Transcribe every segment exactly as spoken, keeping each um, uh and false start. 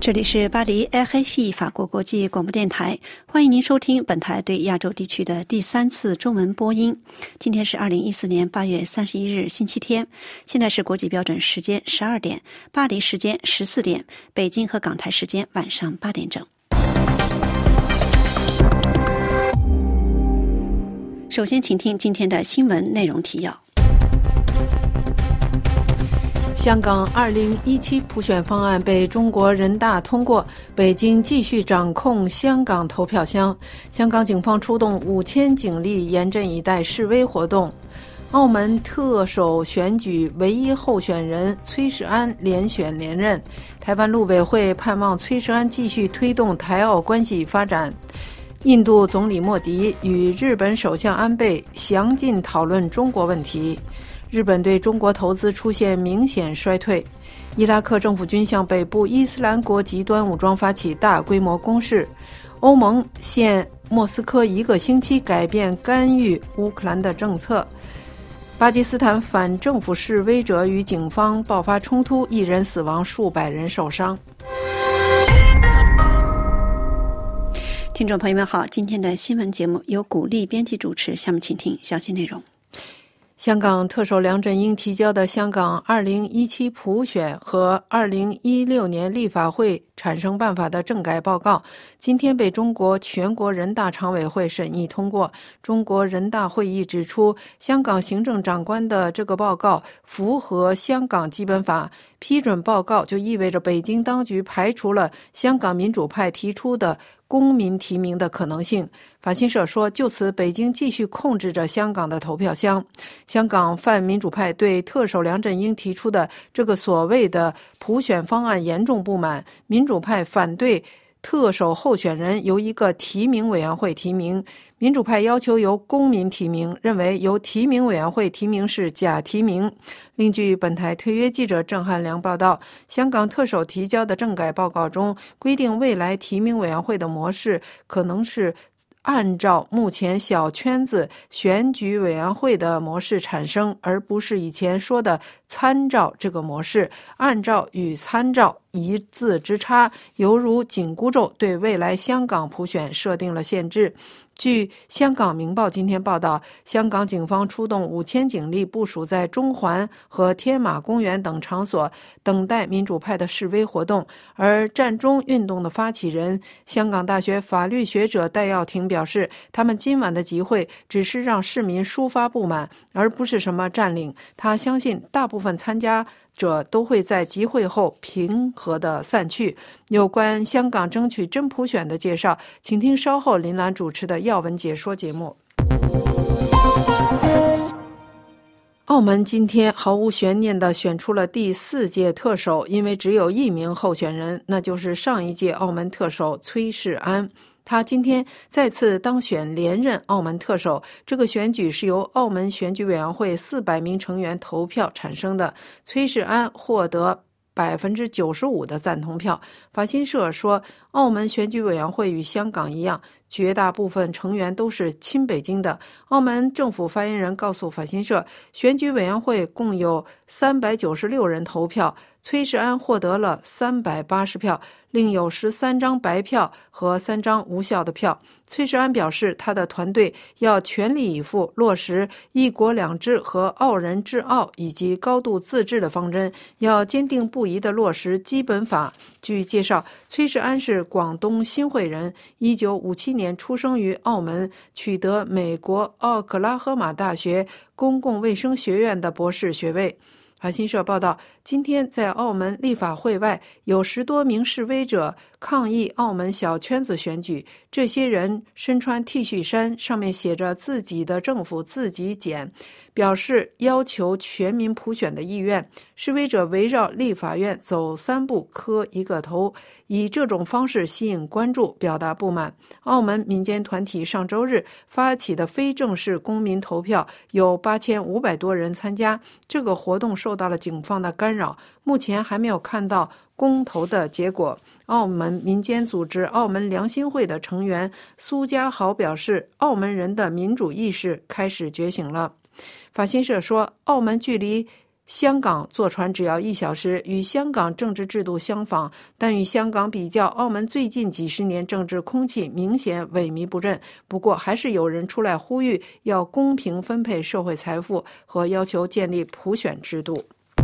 这里是巴黎 R F I 法国国际广播电台，欢迎您收听本台对亚洲地区的第三次中文播音。今天是二零一四年八月三十一日星期天，现在是国际标准时间十二点，巴黎时间十四点，北京和港台时间晚上八点整。首先请听今天的新闻内容提要。 香港二零一七普选方案被中国人大通过，北京继续掌控香港投票箱。香港警方出动五千警力严阵以待示威活动。澳门特首选举唯一候选人崔世安连选连任。台湾陆委会盼望崔世安继续推动台澳关系发展。印度总理莫迪与日本首相安倍详尽讨论中国问题。日本对中国投资出现明显衰退。伊拉克政府军向北部伊斯兰国极端武装发起大规模攻势。欧盟限莫斯科一个星期改变干预乌克兰的政策。巴基斯坦反政府示威者与警方爆发冲突，一人死亡，数百人受伤。 听众朋友们好，今天的新闻节目由古丽编辑主持，下面请听详细内容。 香港特首梁振英提交的香港二零一七普选和二零一六年立法会产生办法的政改报告，今天被中国全国人大常委会审议通过。中国人大会议指出，香港行政长官的这个报告符合香港基本法，批准报告就意味着北京当局排除了香港民主派提出的公民提名的可能性。法新社说，就此北京继续控制着香港的投票箱。香港泛民主派对特首梁振英提出的这个所谓的普选方案严重不满，民主派反对特首候选人由一个提名委员会提名，民主派要求由公民提名，认为由提名委员会提名是假提名。另据本台特约记者郑汉良报道，香港特首提交的政改报告中规定，未来提名委员会的模式可能是按照目前小圈子选举委员会的模式产生，而不是以前说的参照这个模式。按照与参照一字之差，犹如紧箍咒，对未来香港普选设定了限制。据香港明报今天报道，香港警方出动五千警力部署在中环和天马公园等场所，等待民主派的示威活动。而占中运动的发起人香港大学法律学者戴耀廷表示，他们今晚的集会只是让市民抒发不满，而不是什么占领。他相信大部分参加者都会在集会后平和地散去。有关香港争取真普选的介绍，请听稍后林兰主持的要闻解说节目。澳门今天毫无悬念地选出了第四届特首，因为只有一名候选人，那就是上一届澳门特首崔世安。他今天再次当选连任澳门特首，这个选举是由澳门选举委员会四百名成员投票产生的。崔世安获得百分之九十五的赞同票。法新社说，澳门选举委员会与香港一样，绝大部分成员都是亲北京的。澳门政府发言人告诉法新社，选举委员会共有三百九十六人投票，崔世安获得了三百八十票，另有十三张白票和三张无效的票。崔世安表示，他的团队要全力以赴落实一国两制和澳人治澳以及高度自治的方针，要坚定不移地落实基本法。据介绍，崔世安是广东新会人，一九五七年出生于澳门，取得美国奥克拉荷马大学公共卫生学院的博士学位。法新社报道，今天在澳门立法会外有十多名示威者抗议澳门小圈子选举，这些人身穿 T 恤衫，上面写着自己的政府自己剪，表示要求全民普选的意愿。示威者围绕立法院走三步磕一个头，以这种方式吸引关注，表达不满。澳门民间团体上周日发起的非正式公民投票有八千五百多人参加，这个活动受到了警方的干扰，目前还没有看到公投的结果。澳门民间组织澳门良心会的成员苏家豪表示，澳门人的民主意识开始觉醒了。法新社说，澳门距离香港坐船只要一小时，与香港政治制度相仿，但与香港比较，澳门最近几十年政治空气明显萎靡不振。不过，还是有人出来呼吁要公平分配社会财富和要求建立普选制度。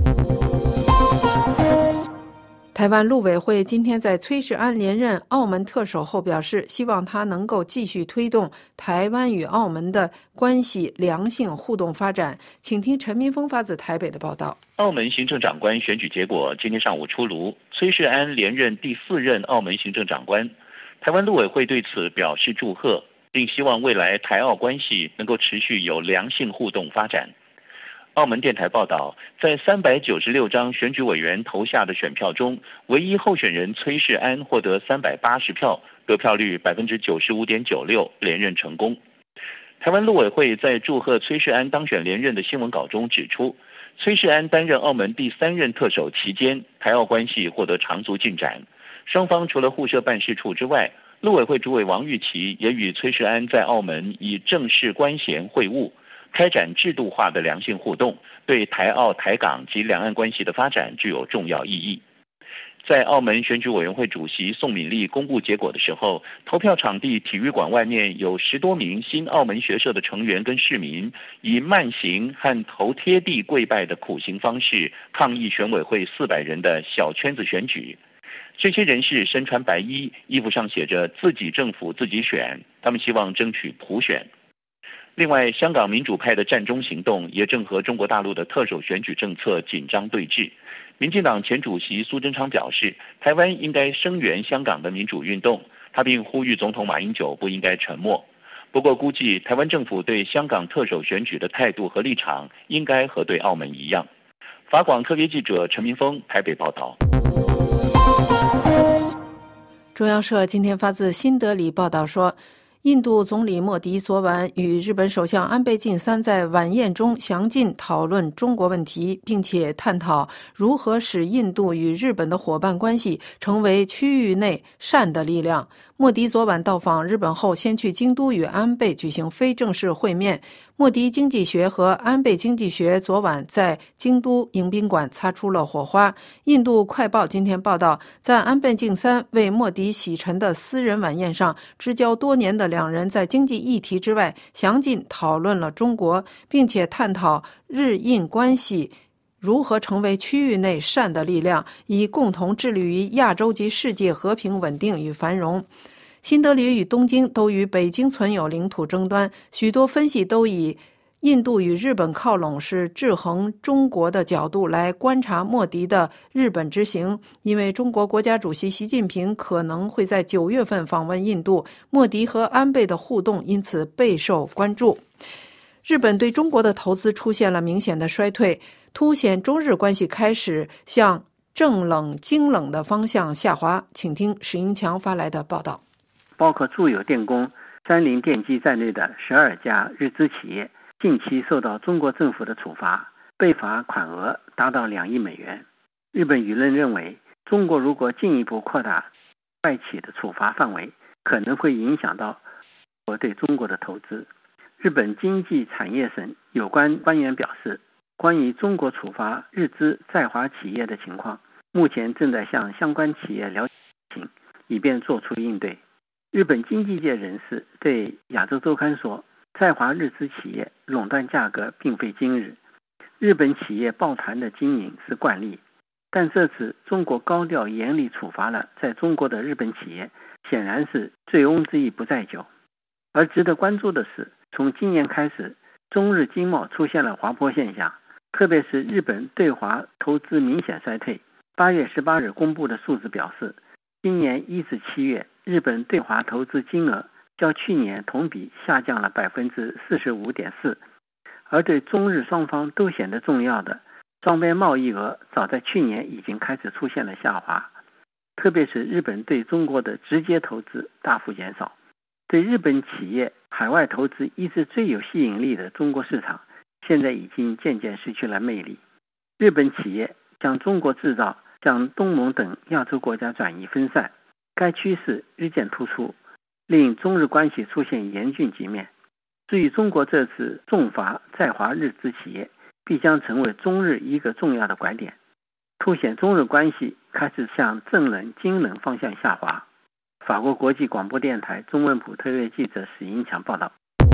台湾陆委会今天在崔世安连任澳门特首后表示，希望他能够继续推动台湾与澳门的关系良性互动发展。请听陈明峰发自台北的报道。 澳门行政长官选举结果今天上午出炉，崔世安连任第四任澳门行政长官。台湾陆委会对此表示祝贺，并希望未来台澳关系能够持续有良性互动发展。澳门电台报道，在三百九十六张选举委员投下的选票中，唯一候选人崔世安获得三百八十票，得票率 百分之九十五点九六， 连任成功。台湾陆委会在祝贺崔世安当选连任的新闻稿中指出，崔世安担任澳门第三任特首期间，台澳关系获得长足进展。双方除了互设办事处之外，陆委会主委王玉琦也与崔世安在澳门以正式官衔会晤，开展制度化的良性互动，对台澳、台港及两岸关系的发展具有重要意义。在澳门选举委员会主席宋敏丽公布结果的时候，投票场地体育馆外面有十多名新澳门学社的成员跟市民，以慢行和头贴地跪拜的苦行方式抗议选委会四百人的小圈子选举。这些人士身穿白衣，衣服上写着自己政府自己选，他们希望争取普选。另外，香港民主派的战中行动也正和中国大陆的特首选举政策紧张对峙。民进党前主席苏贞昌表示，台湾应该声援香港的民主运动，他并呼吁总统马英九不应该沉默。不过估计台湾政府对香港特首选举的态度和立场应该和对澳门一样。法广特别记者陈明峰台北报道。 中央社今天发自新德里报道说，印度总理莫迪昨晚与日本首相安倍晋三在晚宴中详尽讨论中国问题，并且探讨如何使印度与日本的伙伴关系成为区域内善的力量。莫迪昨晚到访日本后，先去京都与安倍举行非正式会面。莫迪经济学和安倍经济学昨晚在京都迎宾馆擦出了火花。印度快报今天报道，在安倍晋三为莫迪洗尘的私人晚宴上，知交多年的两人在经济议题之外详尽讨论了中国，并且探讨日印关系如何成为区域内善的力量，以共同致力于亚洲及世界和平稳定与繁荣。新德里与东京都与北京存有领土争端，许多分析都以印度与日本靠拢是制衡中国的角度来观察莫迪的日本之行，因为中国国家主席习近平可能会在九月份访问印度，莫迪和安倍的互动因此备受关注。日本对中国的投资出现了明显的衰退，凸显中日关系开始向正冷经冷的方向下滑。请听石英强发来的报道。 包括住友电工、三菱电机在内的十二家日资企业近期受到中国政府的处罚，被罚款额达到两亿美元。日本舆论认为，中国如果进一步扩大外企的处罚范围，可能会影响到我对中国的投资。日本经济产业省有关官员表示，关于中国处罚日资在华企业的情况，目前正在向相关企业了解，以便做出应对。日本经济界人士对亚洲周刊说，在华日资企业垄断价格并非今日，日本企业抱团的经营是惯例，但这次中国高调严厉处罚了在中国的日本企业，显然是醉翁之意不在酒。而值得关注的是，从今年开始，中日经贸出现了滑坡现象，特别是日本对华投资明显衰退。八月十八日公布的数字表示，今年一至七月，日本对华投资金额较去年同比下降了 百分之四十五点四， 而对中日双方都显得重要的双边贸易额早在去年已经开始出现了下滑，特别是日本对中国的直接投资大幅减少。对日本企业海外投资一直最有吸引力的中国市场，现在已经渐渐失去了魅力。日本企业将中国制造向东盟等亚洲国家转移分散，该趋势日渐突出，令中日关系出现严峻局面。至于中国这次重罚在华日资企业， 必将成为中日一个重要的拐点，凸显中日关系开始向正冷经冷方向下滑。法国国际广播电台中文部特约记者史英强报道。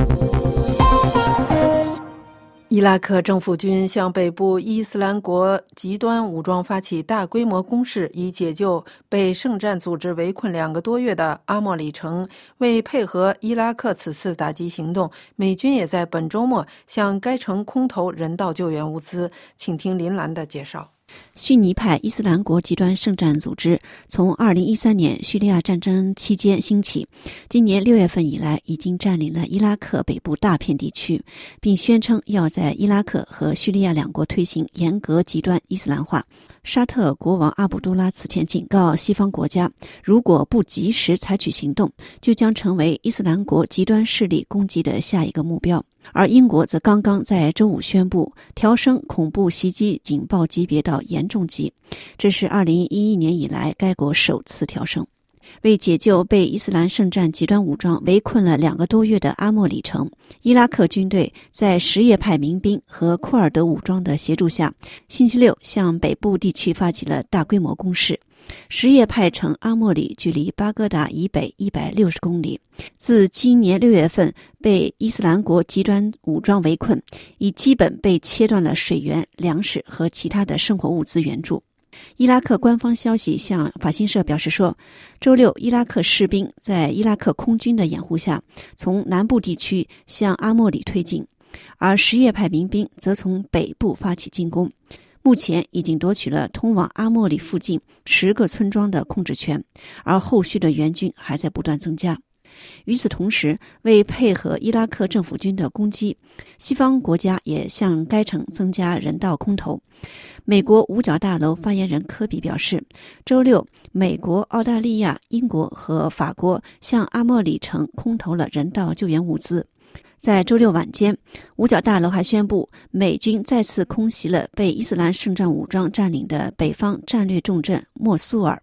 伊拉克政府军向北部伊斯兰国极端武装发起大规模攻势，以解救被圣战组织围困两个多月的阿莫里城。为配合伊拉克此次打击行动，美军也在本周末向该城空投人道救援物资。请听林兰的介绍。 逊尼派伊斯兰国极端圣战组织从二零一三年叙利亚战争期间兴起，今年六月份以来已经占领了伊拉克北部大片地区，并宣称要在伊拉克和叙利亚两国推行严格极端伊斯兰化。沙特国王阿卜杜拉此前警告西方国家，如果不及时采取行动，就将成为伊斯兰国极端势力攻击的下一个目标。而英国则刚刚在周五宣布调升恐怖袭击警报级别到严重级，这是二零一一年以来该国首次调升。为解救被伊斯兰圣战极端武装围困了两个多月的阿莫里城，伊拉克军队在什叶派民兵和库尔德武装的协助下，星期六向北部地区发起了大规模攻势。什叶派城阿莫里距离巴格达以北一百六十公里，自今年六月份被伊斯兰国极端武装围困，已基本被切断了水源、粮食和其他的生活物资援助。伊拉克官方消息向法新社表示说，周六伊拉克士兵在伊拉克空军的掩护下，从南部地区向阿莫里推进，而什叶派民兵则从北部发起进攻。目前已经夺取了通往阿莫里附近十个村庄的控制权，而后续的援军还在不断增加。与此同时，为配合伊拉克政府军的攻击，西方国家也向该城增加人道空投。美国五角大楼发言人科比表示，周六美国、澳大利亚、英国和法国向阿莫里城空投了人道救援物资。在周六晚间，五角大楼还宣布，美军再次空袭了被伊斯兰圣战武装占领的北方战略重镇莫苏尔。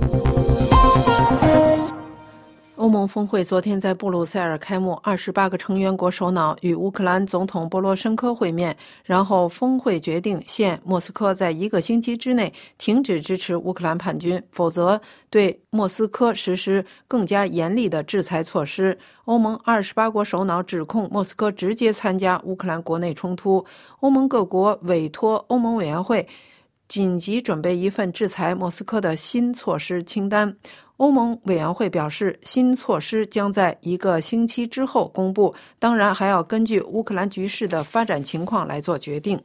欧盟峰会昨天在布鲁塞尔开幕，二十八个成员国首脑与乌克兰总统波罗申科会面，然后峰会决定限莫斯科在一个星期之内停止支持乌克兰叛军，否则对莫斯科实施更加严厉的制裁措施。欧盟二十八国首脑指控莫斯科直接参加乌克兰国内冲突。欧盟各国委托欧盟委员会紧急准备一份制裁莫斯科的新措施清单。欧盟委员会表示，新措施将在一个星期之后公布，当然还要根据乌克兰局势的发展情况来做决定。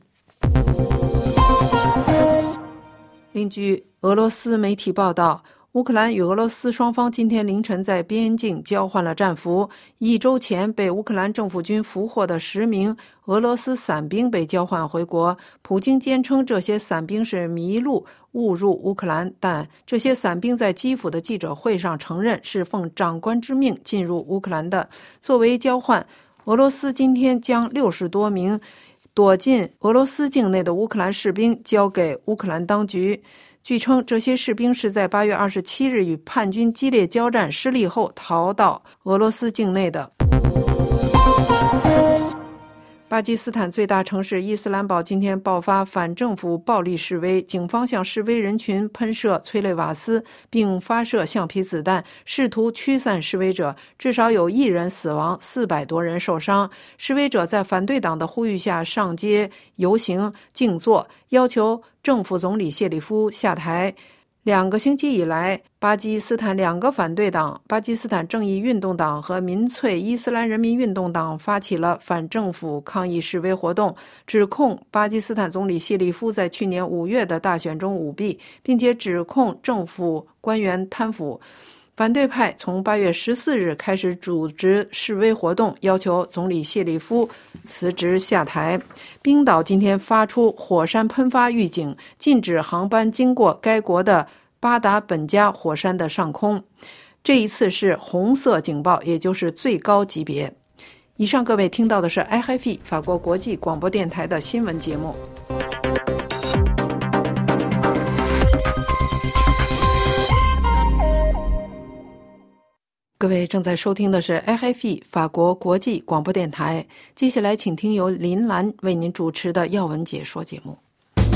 另据俄罗斯媒体报道，乌克兰与俄罗斯双方今天凌晨在边境交换了战俘。一周前被乌克兰政府军俘获的十名俄罗斯伞兵被交换回国。普京坚称这些伞兵是迷路误入乌克兰，但这些伞兵在基辅的记者会上承认是奉长官之命进入乌克兰的。作为交换，俄罗斯今天将六十多名躲进俄罗斯境内的乌克兰士兵交给乌克兰当局。据称，这些士兵是在八月二十七日与叛军激烈交战失利后逃到俄罗斯境内的。巴基斯坦最大城市伊斯兰堡今天爆发反政府暴力示威，警方向示威人群喷射催泪瓦斯，并发射橡皮子弹，试图驱散示威者。至少有一人死亡，四百多人受伤。示威者在反对党的呼吁下上街游行、静坐，要求政府总理谢里夫下台。两个星期以来，巴基斯坦两个反对党巴基斯坦正义运动党和民粹伊斯兰人民运动党发起了反政府抗议示威活动，指控巴基斯坦总理谢里夫在去年五月的大选中舞弊，并且指控政府官员贪腐。反对派从八月十四日开始组织示威活动，要求总理谢里夫辞职下台。冰岛今天发出火山喷发预警，禁止航班经过该国的巴达本加火山的上空。这一次是红色警报，也就是最高级别。以上各位听到的是 I F I 法国国际广播电台的新闻节目。 各位正在收听的是 A F P 法国国际广播电台，接下来请听由林兰为您主持的要闻解说节目。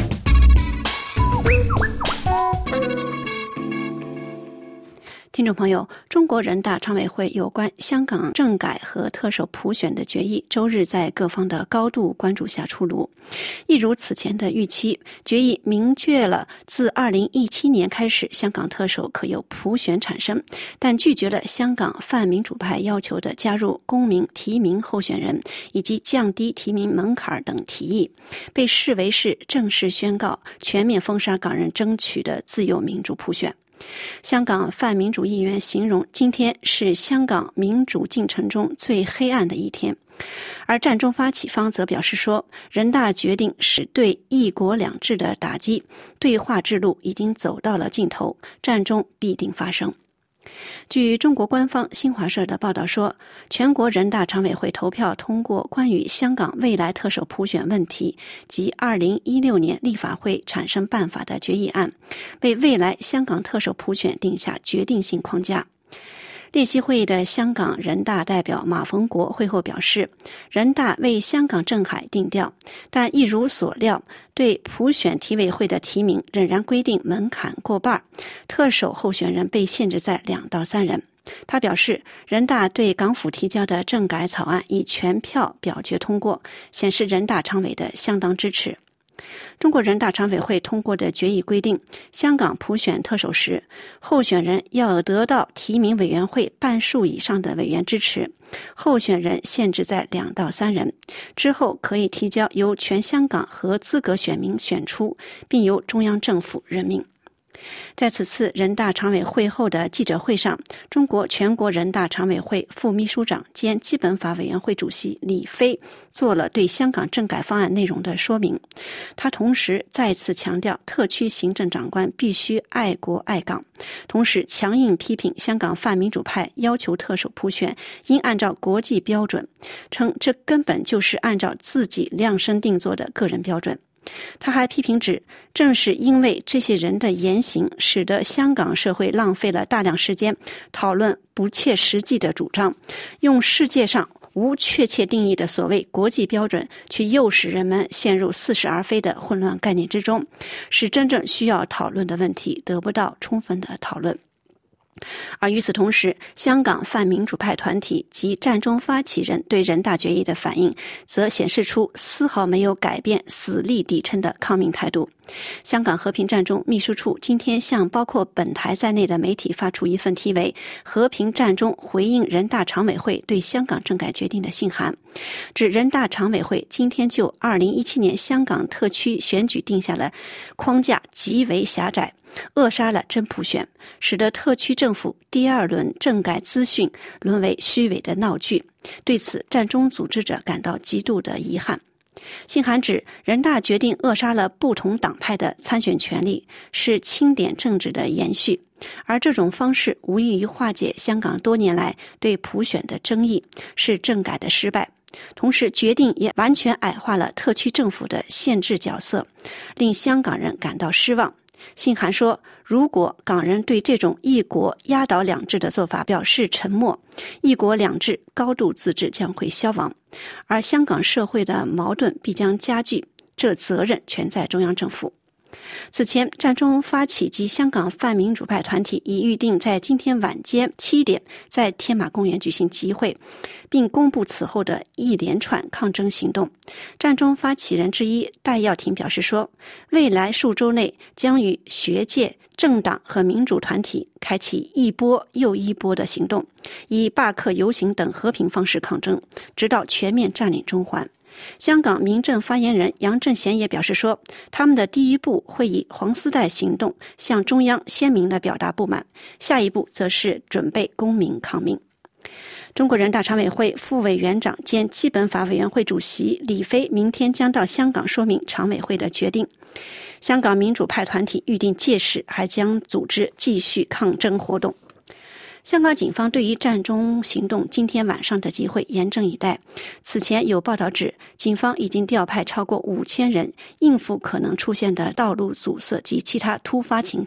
听众朋友，中国人大常委会有关香港政改和特首普选的决议周日在各方的高度关注下出炉。一如此前的预期，决议明确了自二零一七年开始香港特首可由普选产生，但拒绝了香港泛民主派要求的加入公民提名候选人以及降低提名门槛等提议，被视为是正式宣告全面封杀港人争取的自由民主普选。香港泛民主议员形容今天是香港民主进程中最黑暗的一天，而战中发起方则表示说，人大决定是对一国两制的打击，对话之路已经走到了尽头，战中必定发生。据中国官方新华社的报道说，全国人大常委会投票通过关于香港未来特首普选问题及二零一六年立法会产生办法的决议案，为未来香港特首普选定下决定性框架。列席会议的香港人大代表马逢国会后表示，人大为香港政改定调，但一如所料，对普选提委会的提名仍然规定门槛过半，特首候选人被限制在两到三人。他表示，人大对港府提交的政改草案以全票表决通过，显示人大常委的相当支持。中国人大常委会通过的决议规定，香港普选特首时，候选人要得到提名委员会半数以上的委员支持，候选人限制在两到三人，之后可以提交由全香港合资格选民选出，并由中央政府任命。在此次人大常委会后的记者会上，中国全国人大常委会副秘书长兼基本法委员会主席李飞做了对香港政改方案内容的说明。他同时再次强调，特区行政长官必须爱国爱港，同时强硬批评香港泛民主派要求特首普选应按照国际标准，称这根本就是按照自己量身定做的个人标准。他还批评指，正是因为这些人的言行，使得香港社会浪费了大量时间讨论不切实际的主张，用世界上无确切定义的所谓国际标准去诱使人们陷入似是而非的混乱概念之中，使真正需要讨论的问题得不到充分的讨论。而与此同时，香港泛民主派团体及战中发起人对人大决议的反应，则显示出丝毫没有改变死力抵撑的抗命态度。香港和平战中秘书处今天向包括本台在内的媒体发出一份题为《和平战中回应人大常委会对香港政改决定的信函》，指人大常委会今天就二零一七年香港特区选举定下了框架极为狭窄，扼杀了真普选，使得特区政府第二轮政改资讯沦为虚伪的闹剧。对此，战中组织者感到极度的遗憾。信函指，人大决定扼杀了不同党派的参选权利，是清点政治的延续，而这种方式无异于化解香港多年来对普选的争议，是政改的失败。同时，决定也完全矮化了特区政府的限制角色，令香港人感到失望。信函说，如果港人对这种一国压倒两制的做法表示沉默，一国两制高度自治将会消亡，而香港社会的矛盾必将加剧，这责任全在中央政府。此前，战中发起及香港泛民主派团体已预定在今天晚间七点在天马公园举行集会，并公布此后的一连串抗争行动。战中发起人之一戴耀廷表示说，未来数周内将与学界、政党和民主团体开启一波又一波的行动，以罢课、游行等和平方式抗争，直到全面占领中环。香港民政发言人杨振贤也表示说，他们的第一步会以黄丝带行动向中央鲜明地表达不满，下一步则是准备公民抗命。中国人大常委会副委员长兼基本法委员会主席李飞明天将到香港说明常委会的决定。香港民主派团体预定届时还将组织继续抗争活动。香港警方对于战中行动今天晚上的集会严阵以待。此前有报道指，警方已经调派超过五千人应付可能出现的道路阻塞及其他突发情况。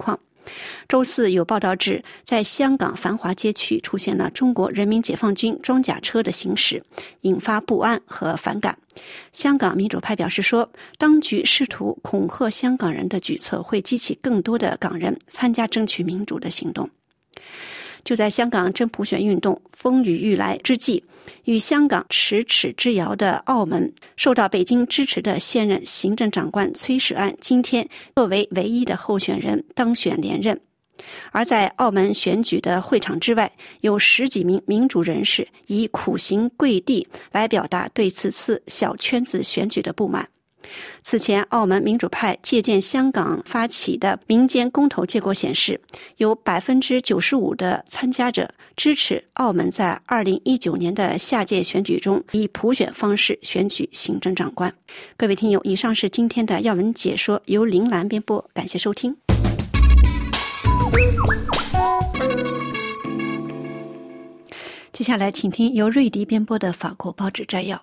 周四有报道指，在香港繁华街区出现了中国人民解放军装甲车的行驶，引发不安和反感。香港民主派表示说，当局试图恐吓香港人的举措会激起更多的港人参加争取民主的行动。就在香港真普选运动风雨欲来之际，与香港咫尺之遥的澳门受到北京支持的现任行政长官崔世安今天作为唯一的候选人当选连任。而在澳门选举的会场之外，有十几名民主人士以苦行跪地来表达对此次小圈子选举的不满。此前，澳门民主派借鉴香港发起的民间公投结果显示，有 百分之九十五 的参加者支持澳门在二零一九年的下届选举中以普选方式选举行政长官。各位听友，以上是今天的要闻解说，由林兰编播，感谢收听。接下来请听由瑞迪编播的法国报纸摘要。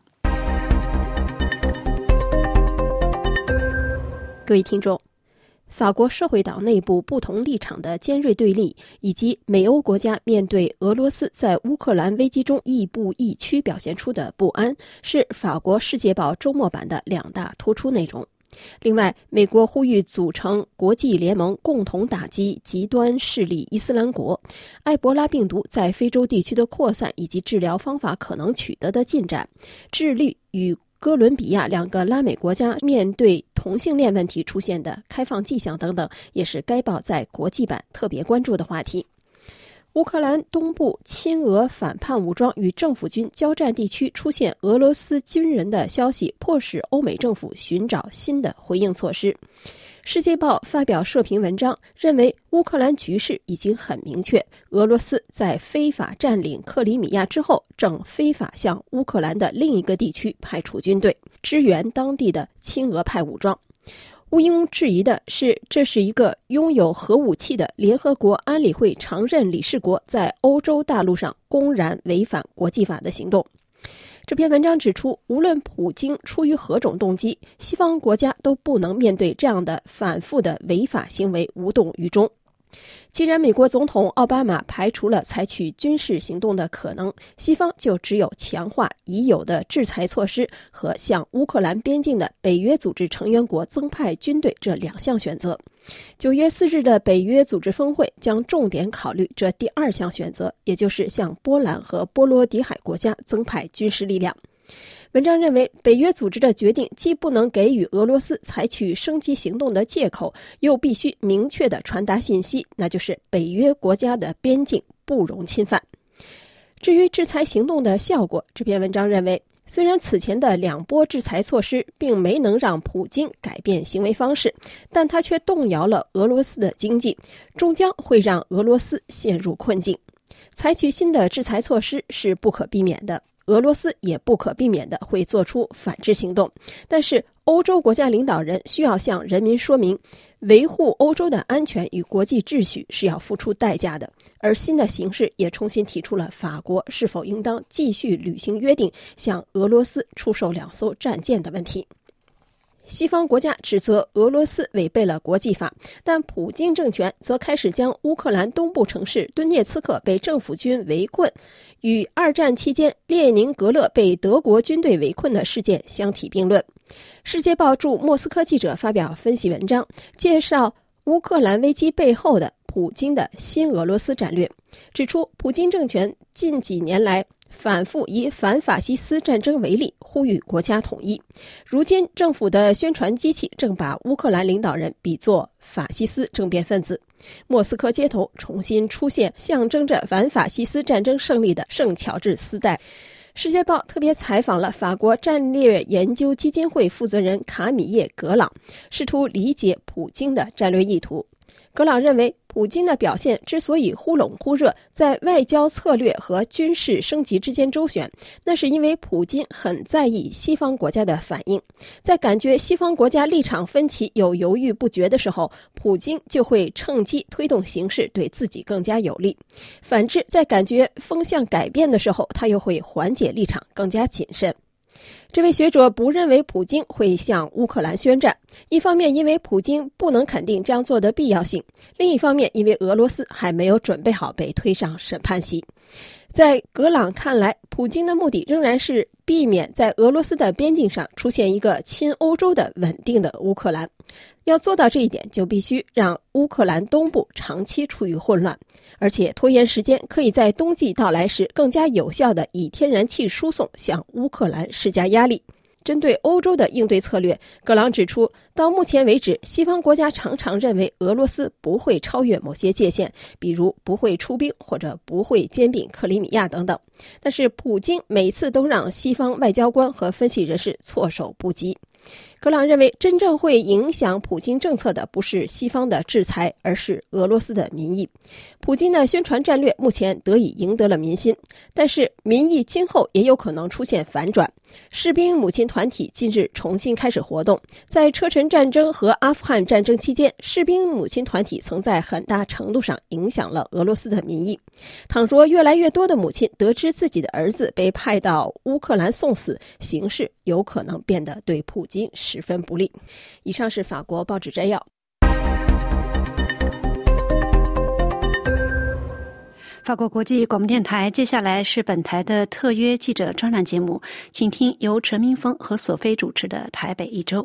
各位听众，法国社会党内部不同立场的尖锐对立，以及美欧国家面对俄罗斯在乌克兰危机中亦步亦趋表现出的不安，是法国《世界报》周末版的两大突出内容。另外，美国呼吁组成国际联盟，共同打击极端势力伊斯兰国。埃博拉病毒在非洲地区的扩散以及治疗方法可能取得的进展。智利与哥伦比亚两个拉美国家面对同性恋问题出现的开放迹象等等，也是该报在国际版特别关注的话题。乌克兰东部亲俄反叛武装与政府军交战地区出现俄罗斯军人的消息，迫使欧美政府寻找新的回应措施。世界报发表社评文章，认为乌克兰局势已经很明确，俄罗斯在非法占领克里米亚之后，正非法向乌克兰的另一个地区派出军队，支援当地的亲俄派武装。毋庸置疑的是，这是一个拥有核武器的联合国安理会常任理事国在欧洲大陆上公然违反国际法的行动。这篇文章指出，无论普京出于何种动机，西方国家都不能面对这样的反复的违法行为无动于衷。既然美国总统奥巴马排除了采取军事行动的可能，西方就只有强化已有的制裁措施和向乌克兰边境的北约组织成员国增派军队这两项选择。九月四日的北约组织峰会将重点考虑这第二项选择，也就是向波兰和波罗的海国家增派军事力量。文章认为，北约组织的决定既不能给予俄罗斯采取升级行动的借口，又必须明确地传达信息，那就是北约国家的边境不容侵犯。至于制裁行动的效果，这篇文章认为，虽然此前的两波制裁措施并没能让普京改变行为方式，但它却动摇了俄罗斯的经济，终将会让俄罗斯陷入困境。采取新的制裁措施是不可避免的，俄罗斯也不可避免地会做出反制行动，但是欧洲国家领导人需要向人民说明，维护欧洲的安全与国际秩序是要付出代价的。而新的形势也重新提出了法国是否应当继续履行约定，向俄罗斯出售两艘战舰的问题。西方国家指责俄罗斯违背了国际法，但普京政权则开始将乌克兰东部城市顿涅茨克被政府军围困与二战期间列宁格勒被德国军队围困的事件相提并论。世界报驻莫斯科记者发表分析文章，介绍乌克兰危机背后的普京的新俄罗斯战略，指出普京政权近几年来反复以反法西斯战争为例，呼吁国家统一。如今政府的宣传机器正把乌克兰领导人比作法西斯政变分子。莫斯科街头重新出现象征着反法西斯战争胜利的圣乔治丝带。世界报特别采访了法国战略研究基金会负责人卡米耶·格朗，试图理解普京的战略意图。格朗认为，普京的表现之所以忽冷忽热，在外交策略和军事升级之间周旋，那是因为普京很在意西方国家的反应。在感觉西方国家立场分歧有犹豫不决的时候，普京就会趁机推动形势对自己更加有利。反之，在感觉风向改变的时候，他又会缓解立场，更加谨慎。 这位学者不认为普京会向乌克兰宣战，一方面因为普京不能肯定这样做的必要性，另一方面因为俄罗斯还没有准备好被推上审判席。在格朗看来，普京的目的仍然是避免在俄罗斯的边境上出现一个亲欧洲的稳定的乌克兰。要做到这一点，就必须让乌克兰东部长期处于混乱，而且拖延时间，可以在冬季到来时更加有效地以天然气输送向乌克兰施加压力。针对欧洲的应对策略，格朗指出，到目前为止，西方国家常常认为俄罗斯不会超越某些界限，比如不会出兵或者不会兼并克里米亚等等。但是普京每次都让西方外交官和分析人士措手不及。格朗认为，真正会影响普京政策的不是西方的制裁，而是俄罗斯的民意。普京的宣传战略目前得以赢得了民心，但是民意今后也有可能出现反转。士兵母亲团体近日重新开始活动，在车臣战争和阿富汗战争期间，士兵母亲团体曾在很大程度上影响了俄罗斯的民意。倘若越来越多的母亲得知自己的儿子被派到乌克兰送死，形势有可能变得对普京十分不利。以上是法国报纸摘要。 法国国际广播电台，接下来是本台的特约记者专栏节目，请听由陈明峰和索菲主持的台北一周。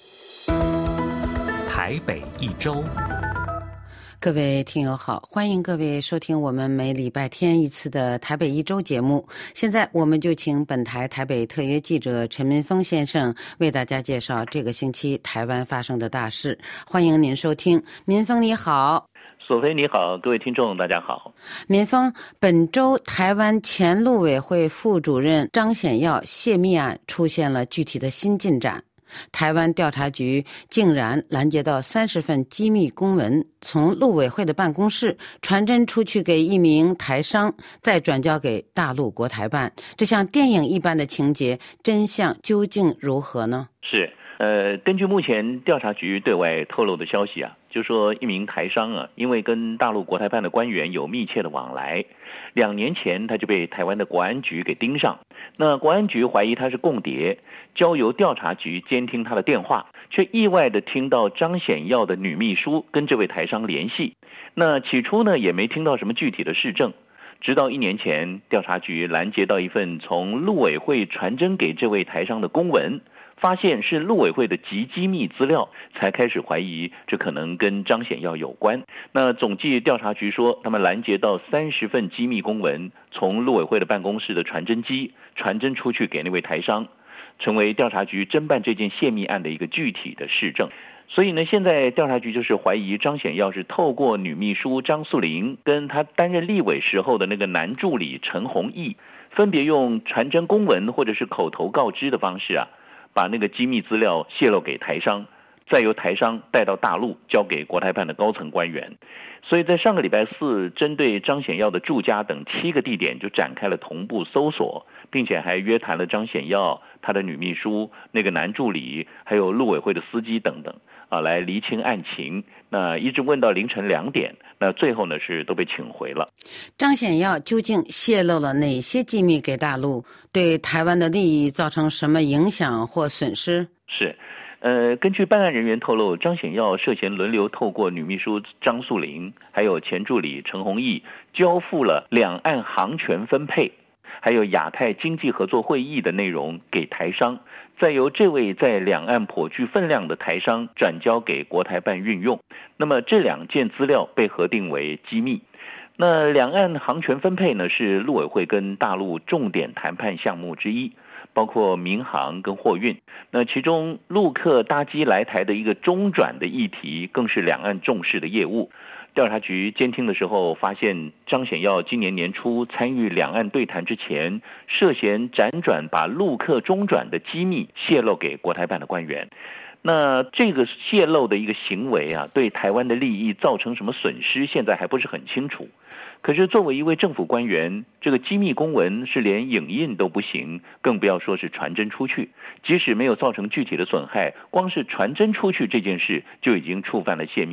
台北一周。 各位听友好，欢迎各位收听我们每礼拜天一次的台北一周节目。现在我们就请本台台北特约记者陈明峰先生为大家介绍这个星期台湾发生的大事。欢迎您收听。民峰你好。 索菲你好，各位听众大家好。 民峰，本周台湾前陆委会副主任张显耀泄密案出现了具体的新进展。台湾调查局竟然拦截到三十份机密公文，从陆委会的办公室传真出去给一名台商，再转交给大陆国台办。这像电影一般的情节，真相究竟如何呢？ 是，呃，根据目前调查局对外透露的消息啊，就说一名台商啊，因为跟大陆国台办的官员有密切的往来，两年前他就被台湾的国安局给盯上。那国安局怀疑他是共谍，交由调查局监听他的电话，却意外的听到张显耀的女秘书跟这位台商联系。那起初呢，也没听到什么具体的事证。直到一年前，调查局拦截到一份从陆委会传真给这位台商的公文，发现是陆委会的极机密资料，才开始怀疑这可能跟张显耀有关。那总计调查局说，他们拦截到三十份机密公文，从陆委会的办公室的传真机传真出去给那位台商，成为调查局侦办这件泄密案的一个具体的事证。所以呢，现在调查局就是怀疑张显耀是透过女秘书张素玲跟他担任立委时候的那个男助理陈弘毅，分别用传真公文或者是口头告知的方式啊，把那个机密资料泄露给台商，再由台商带到大陆交给国台办的高层官员。所以在上个礼拜四，针对张显耀的住家等七个地点就展开了同步搜索，并且还约谈了张显耀、他的女秘书、那个男助理，还有陆委会的司机等等啊，来厘清案情。那一直问到凌晨两点，那最后呢是都被请回了。 张显耀究竟泄露了哪些机密给大陆，对台湾的利益造成什么影响或损失？ 是。呃，根据办案人员透露，张显耀涉嫌轮流透过女秘书张素玲，还有前助理陈弘毅，交付了两岸航权分配，还有亚太经济合作会议的内容给台商，再由这位在两岸颇具分量的台商转交给国台办运用。那么这两件资料被核定为机密。那两岸航权分配呢，是陆委会跟大陆重点谈判项目之一，包括民航跟货运。那其中陆客搭机来台的一个中转的议题，更是两岸重视的业务。调查局监听的时候发现，张显耀今年年初参与两岸对谈之前，涉嫌辗转把陆客中转的机密泄露给国台办的官员。那这个泄露的一个行为啊，对台湾的利益造成什么损失，现在还不是很清楚。可是作为一位政府官员，这个机密公文是连影印都不行，更不要说是传真出去。即使没有造成具体的损害，光是传真出去这件事就已经触犯了泄密罪。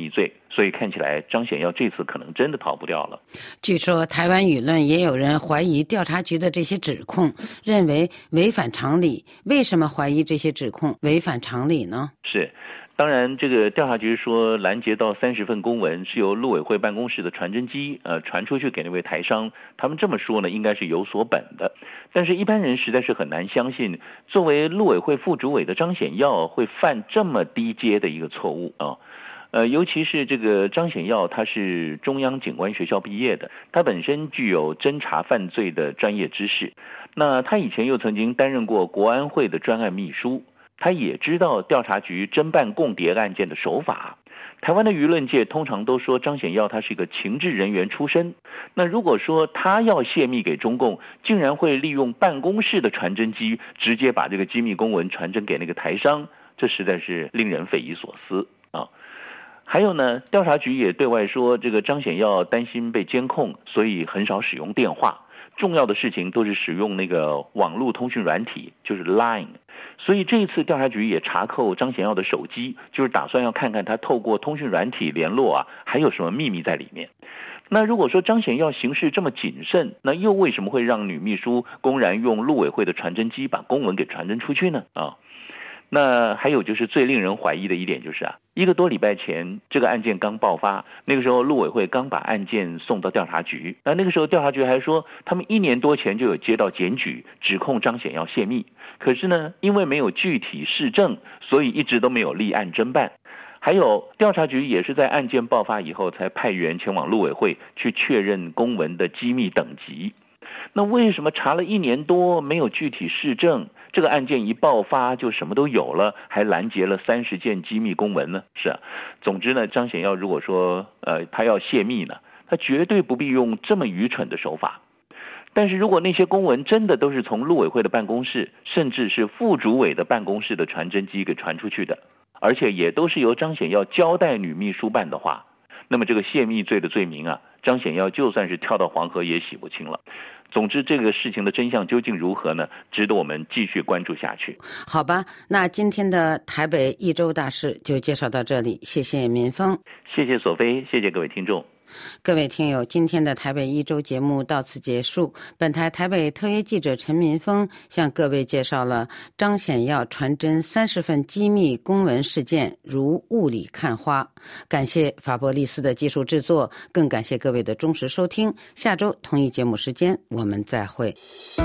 所以看起来张显耀这次可能真的逃不掉了。 据说台湾舆论也有人怀疑调查局的这些指控，认为违反常理。为什么怀疑这些指控违反常理呢？ 是，当然这个调查局说拦截到三十份公文是由陆委会办公室的传真机呃传出去给那位台商，他们这么说呢，应该是有所本的。但是一般人实在是很难相信，作为陆委会副主委的张显耀会犯这么低阶的一个错误啊。呃，尤其是这个张显耀，他是中央警官学校毕业的，他本身具有侦查犯罪的专业知识。那他以前又曾经担任过国安会的专案秘书，他也知道调查局侦办共谍案件的手法。台湾的舆论界通常都说张显耀他是一个情治人员出身，那如果说他要泄密给中共，竟然会利用办公室的传真机直接把这个机密公文传真给那个台商，这实在是令人匪夷所思啊。还有呢，调查局也对外说，这个张显耀担心被监控，所以很少使用电话，重要的事情都是使用那个网络通讯软体，就是 Line。 所以这一次调查局也查扣张显耀的手机，就是打算要看看他透过通讯软体联络啊，还有什么秘密在里面。那如果说张显耀行事这么谨慎，那又为什么会让女秘书公然用陆委会的传真机把公文给传真出去呢？啊，那还有就是最令人怀疑的一点就是啊，一个多礼拜前这个案件刚爆发，那个时候陆委会刚把案件送到调查局，那那个时候调查局还说他们一年多前就有接到检举指控张显耀泄密，可是呢因为没有具体事证，所以一直都没有立案侦办。还有调查局也是在案件爆发以后才派员前往陆委会去确认公文的机密等级。那为什么查了一年多没有具体事证，这个案件一爆发就什么都有了，还拦截了三十件机密公文呢？是啊，总之呢，张显耀如果说呃他要泄密呢，他绝对不必用这么愚蠢的手法。但是如果那些公文真的都是从陆委会的办公室，甚至是副主委的办公室的传真机给传出去的，而且也都是由张显耀交代女秘书办的话，那么这个泄密罪的罪名啊，张显耀就算是跳到黄河也洗不清了。总之这个事情的真相究竟如何呢，值得我们继续关注下去。 好吧，那今天的台北一周大事就介绍到这里，谢谢民峰， 谢谢索菲，谢谢各位听众。 各位听友，今天的台北一周节目到此结束。本台台北特约记者陈民峰向各位介绍了张显耀传真三十份机密公文事件如雾里看花。感谢法伯利斯的技术制作，更感谢各位的忠实收听。下周同一节目时间我们再会。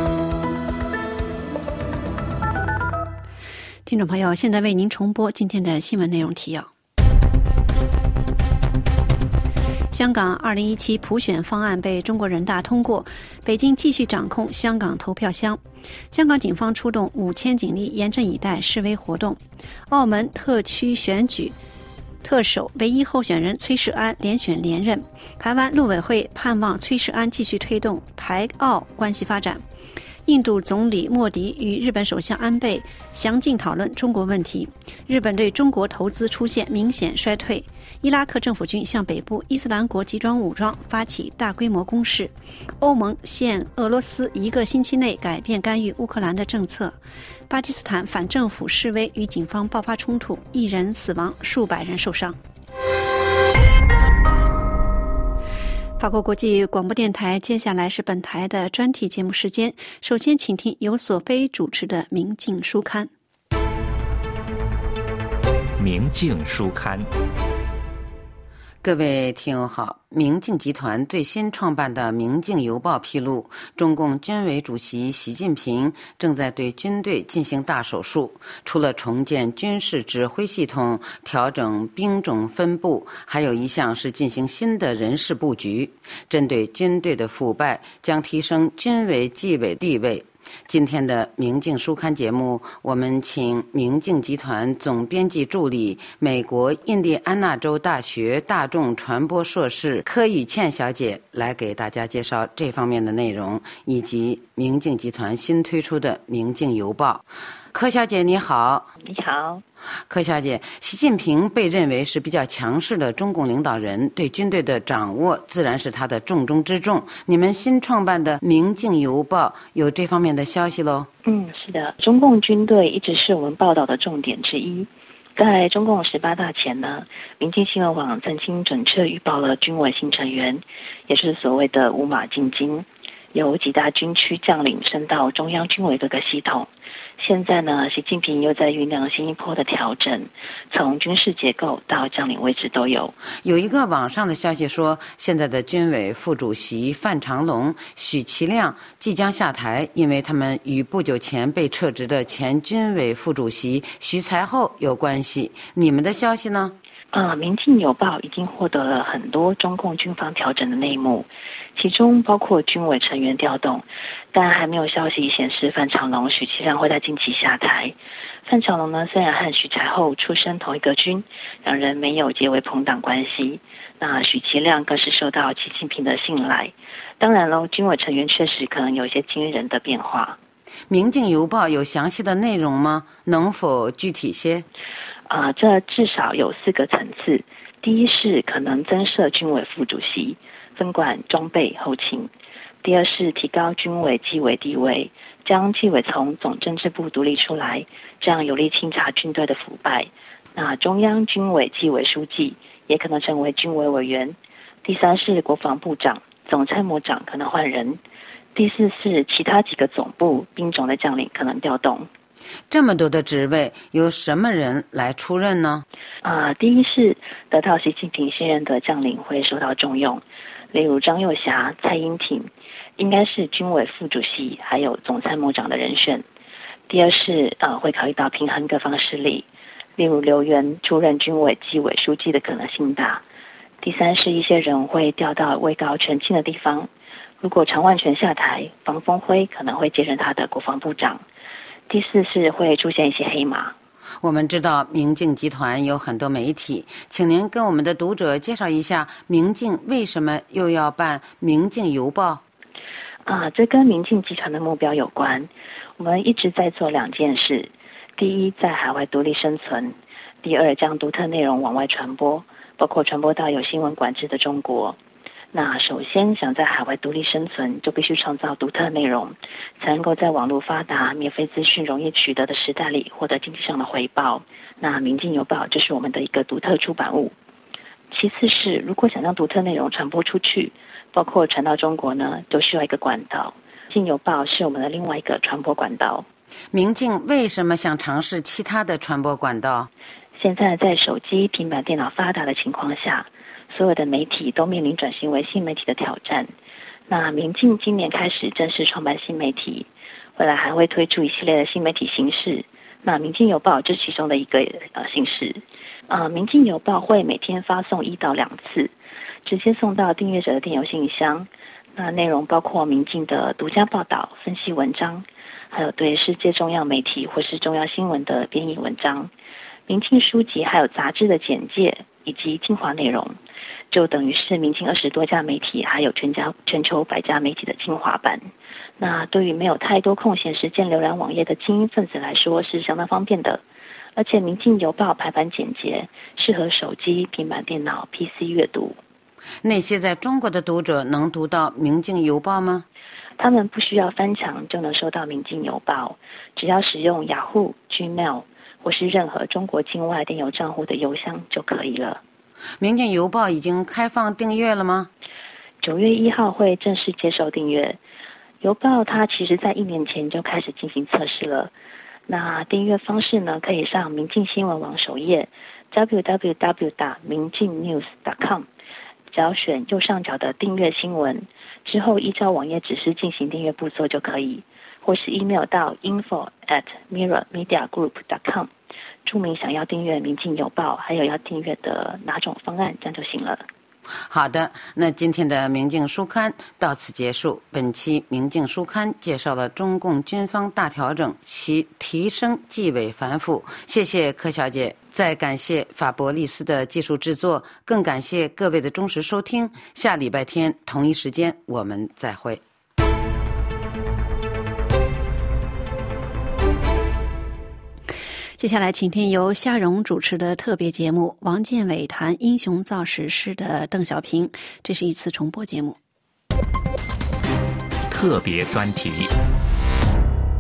听众朋友，现在为您重播今天的新闻内容提要。香港二零一七普选方案被中国人大通过，北京继续掌控香港投票箱。香港警方出动五千警力严阵以待示威活动。澳门特区选举特首唯一候选人崔世安连选连任。台湾陆委会盼望崔世安继续推动台澳关系发展。印度总理莫迪与日本首相安倍详尽讨论中国问题。日本对中国投资出现明显衰退。伊拉克政府军向北部伊斯兰国极端武装发起大规模攻势。欧盟限俄罗斯一个星期内改变干预乌克兰的政策。巴基斯坦反政府示威与警方爆发冲突，一人死亡，数百人受伤。法国国际广播电台，接下来是本台的专题节目时间。首先请听由索菲主持的明镜书刊。 明镜书刊。 各位听友好，明镜集团最新创办的《明镜邮报》披露，中共军委主席习近平正在对军队进行大手术，除了重建军事指挥系统、调整兵种分布，还有一项是进行新的人事布局，针对军队的腐败，将提升军委纪委地位。今天的明镜书刊节目，我们请明镜集团总编辑助理、美国印第安纳州大学大众传播硕士柯宇倩小姐来给大家介绍这方面的内容，以及明镜集团新推出的明镜邮报。柯小姐你好。 你好。 柯小姐，习近平被认为是比较强势的中共领导人，对军队的掌握自然是他的重中之重。你们新创办的明镜邮报有这方面的消息喽？ 嗯，是的，中共军队一直是我们报道的重点之一。 在中共十八大前呢，民进新闻网曾经准确预报了军委新成员，也就是所谓的五马进京，由几大军区将领升到中央军委各个系统。现在呢，习近平又在酝酿新一波的调整，从军事结构到将领位置都有。 有一个网上的消息说，现在的军委副主席范长龙、许其亮即将下台，因为他们与不久前被撤职的前军委副主席徐才厚有关系。你们的消息呢？ 啊，民进邮报已经获得了很多中共军方调整的内幕，其中包括军委成员调动，但还没有消息显示范长龙、许其亮会在近期下台。范长龙呢，虽然和许才厚出身同一个军，两人没有结为朋党关系。那许其亮更是受到习近平的信赖。当然喽，军委成员确实可能有一些惊人的变化。 明镜邮报有详细的内容吗？能否具体些？ 啊、呃，这至少有四个层次。第一是可能增设军委副主席，分管装备后勤。第二是提高军委纪委地位，将纪委从总政治部独立出来，这样有力清查军队的腐败。那中央军委纪委书记也可能成为军委委员。第三是国防部长、总参谋长可能换人。第四是其他几个总部兵种的将领可能调动。 这么多的职位，由什么人来出任呢？ 啊、呃，第一是得到习近平信任的将领会受到重用，例如张又侠、蔡英挺，应该是军委副主席还有总参谋长的人选。第二是呃会考虑到平衡各方势力，例如刘源出任军委纪委书记的可能性大。第三是一些人会调到位高权轻的地方，如果常万全下台，房峰辉可能会接任他的国防部长。第四是会出现一些黑马。 我们知道明镜集团有很多媒体，请您跟我们的读者介绍一下明镜为什么又要办明镜邮报？ 啊，这跟明镜集团的目标有关。我们一直在做两件事：第一，在海外独立生存；第二，将独特内容往外传播，包括传播到有新闻管制的中国。那首先想在海外独立生存，就必须创造独特内容，才能够在网络发达、免费资讯容易取得的时代里获得经济上的回报。那明镜邮报就是我们的一个独特出版物。其次是，如果想让独特内容传播出去，包括传到中国呢，都需要一个管道。明镜邮报是我们的另外一个传播管道。 明镜为什么想尝试其他的传播管道？ 现在在手机、平板电脑发达的情况下，所有的媒体都面临转型为新媒体的挑战。那明镜今年开始正式创办新媒体，未来还会推出一系列的新媒体形式。那明镜邮报这是其中的一个呃形式。呃，明镜邮报会每天发送一到两次，直接送到订阅者的电邮信箱。那内容包括明镜的独家报道、分析文章，还有对世界重要媒体或是重要新闻的编译文章。明镜书籍还有杂志的简介以及精华内容，就等于是明镜二十多家媒体还有全家全球百家媒体的精华版。那对于没有太多空闲时间浏览网页的精英分子来说是相当方便的。而且明镜邮报排版简洁，适合手机、平板电脑、P C 阅读。 那些在中国的读者能读到明镜邮报吗？ 他们不需要翻墙就能收到明镜邮报，只要使用雅虎、Gmail 或是任何中国境外电邮账户的邮箱就可以了。 明镜邮报已经开放订阅了吗？ 九月一号会正式接受订阅。邮报它其实在一年前就开始进行测试了。那订阅方式呢，可以上明镜新闻网首页 double-u double-u double-u 点 明镜 news 点 com， 只要选右上角的订阅新闻，之后依照网页指示进行订阅步骤就可以，或是 email 到 info at mirror media group 点 com， 注明想要订阅明镜邮报，还有要订阅的哪种方案，这样就行了。 好的，那今天的明镜书刊到此结束。本期明镜书刊介绍了中共军方大调整，其提升纪委繁复。谢谢柯小姐，再感谢法伯利斯的技术制作，更感谢各位的忠实收听。下礼拜天同一时间我们再会。 接下来请听由夏蓉主持的特别节目，王建伟谈英雄造时诗的邓小平，这是一次重播节目。 特别专题。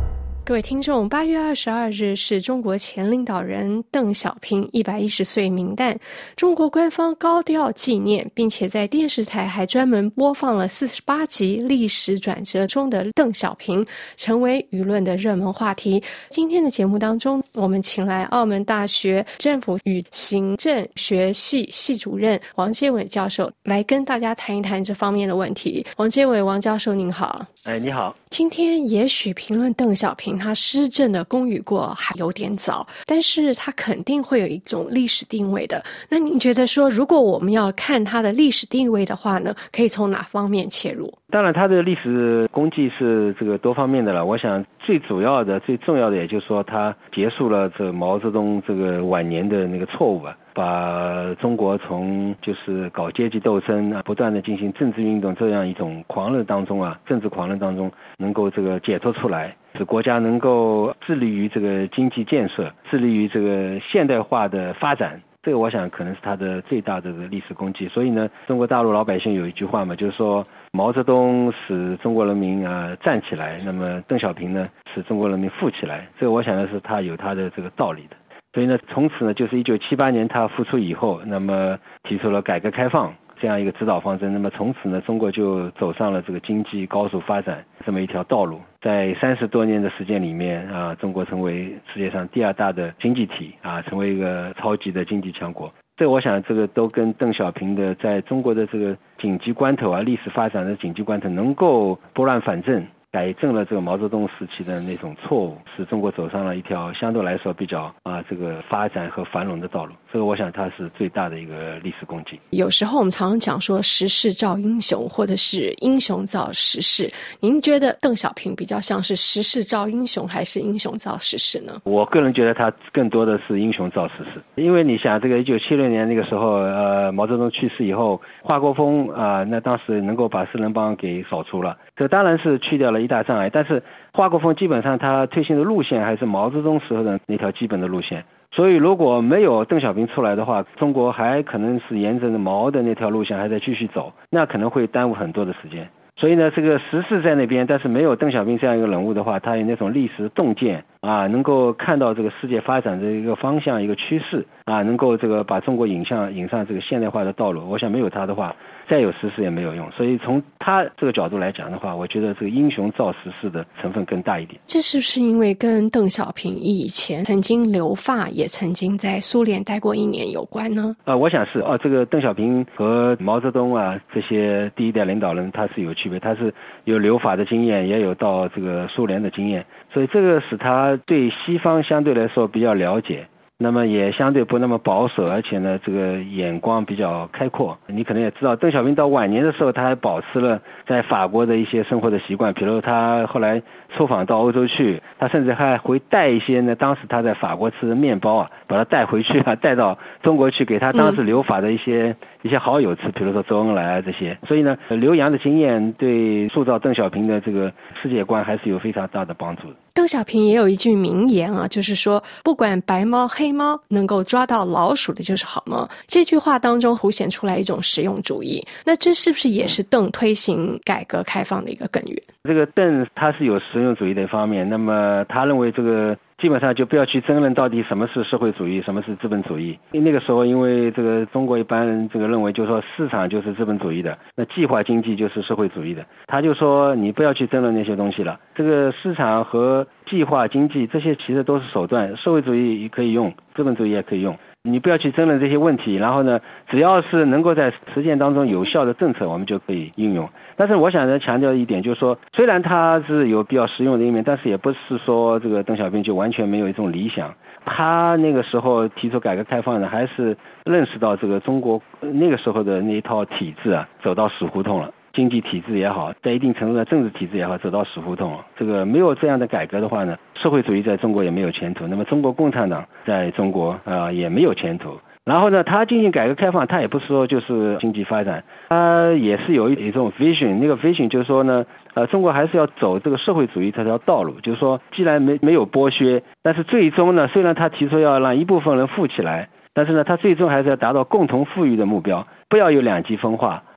各位听众，八月二十二日是中国前领导人邓小平一百一十岁冥诞，中国官方高调纪念，并且在电视台还专门播放了四十八集历史转折中的邓小平，成为舆论的热门话题。今天的节目当中，我们请来澳门大学政府与行政学系系主任王建伟教授来跟大家谈一谈这方面的问题。王建伟王教授您好。 哎，你好。 今天也许评论邓小平他施政的功与过还有点早，但是他肯定会有一种历史定位的。那您觉得说，如果我们要看他的历史定位的话呢，可以从哪方面切入？ 当然他的历史功绩是这个多方面的了，我想最主要的最重要的也就是说他结束了这毛泽东这个晚年的那个错误吧，把中国从就是搞阶级斗争啊，不断的进行政治运动这样一种狂热当中啊，政治狂热当中能够这个解脱出来，使国家能够致力于这个经济建设，致力于这个现代化的发展，这个我想可能是他的最大的历史功绩。所以呢，中国大陆老百姓有一句话嘛，就是说毛泽东使中国人民啊站起来，那么邓小平呢使中国人民富起来，这个我想的是他有他的这个道理的。所以呢，从此呢，就是一九七八年他复出以后，那么提出了改革开放这样一个指导方针，那么从此呢，中国就走上了这个经济高速发展这么一条道路。在三十多年的时间里面啊，中国成为世界上第二大的经济体啊，成为一个超级的经济强国。这个我想这个都跟邓小平的在中国的这个紧急关头啊，历史发展的紧急关头能够拨乱反正，改正了这个毛泽东时期的那种错误，使中国走上了一条相对来说比较啊这个发展和繁荣的道路。这个我想它是最大的一个历史功绩。 有时候我们常常讲说时势造英雄，或者是英雄造时势。您觉得邓小平比较像是时势造英雄，还是英雄造时势呢？ 我个人觉得他更多的是英雄造时势。因为你想这个一九七六年那个时候呃毛泽东去世以后，华国锋啊、呃、那当时能够把四人帮给扫除了，这当然是去掉了一大障碍，但是华国锋基本上他推行的路线还是毛泽东时候的那条基本的路线。所以如果没有邓小平出来的话，中国还可能是沿着毛的那条路线还在继续走，那可能会耽误很多的时间。所以呢，这个时势在那边，但是没有邓小平这样一个人物的话，他有那种历史洞见啊，能够看到这个世界发展的一个方向一个趋势啊，能够这个把中国引向引上这个现代化的道路。我想没有他的话，再有时势也没有用。所以从他这个角度来讲的话，我觉得这个英雄造时势的成分更大一点。 这是不是因为跟邓小平以前曾经留法，也曾经在苏联待过一年有关呢？ 呃，我想是哦，这个邓小平和毛泽东啊这些第一代领导人他是有区别，他是有留法的经验，也有到这个苏联的经验，所以这个使他对西方相对来说比较了解，那么也相对不那么保守，而且呢这个眼光比较开阔。你可能也知道，邓小平到晚年的时候他还保持了在法国的一些生活的习惯，比如他后来出访到欧洲去，他甚至还会带一些呢当时他在法国吃的面包啊，把它带回去啊，带到中国去给他当时留法的一些、嗯、一些好友吃，比如说周恩来啊这些。所以呢留洋的经验对塑造邓小平的这个世界观还是有非常大的帮助的。 邓小平也有一句名言啊，就是说不管白猫黑猫，能够抓到老鼠的就是好猫。这句话当中凸显出来一种实用主义，那这是不是也是邓推行改革开放的一个根源？ 这个邓他是有实用主义的方面，那么他认为这个基本上就不要去争论到底什么是社会主义，什么是资本主义。那个时候因为这个中国一般人这个认为就是说市场就是资本主义的，那计划经济就是社会主义的，他就说你不要去争论那些东西了，这个市场和计划经济这些其实都是手段，社会主义可以用，资本主义也可以用，你不要去争论这些问题，然后呢只要是能够在实践当中有效的政策我们就可以应用。但是我想呢强调一点，就是说虽然它是有比较实用的一面，但是也不是说这个邓小平就完全没有一种理想。他那个时候提出改革开放呢，还是认识到这个中国那个时候的那一套体制啊走到死胡同了，经济体制也好，在一定程度的政治体制也好，走到死胡同了。这个没有这样的改革的话呢，社会主义在中国也没有前途，那么中国共产党在中国啊、呃、也没有前途。然后呢他进行改革开放，他也不是说就是经济发展，他也是有一种 vision， 那个 vision 就是说呢呃，中国还是要走这个社会主义这条道路，就是说既然没没有剥削，但是最终呢虽然他提出要让一部分人富起来，但是呢他最终还是要达到共同富裕的目标，不要有两极分化，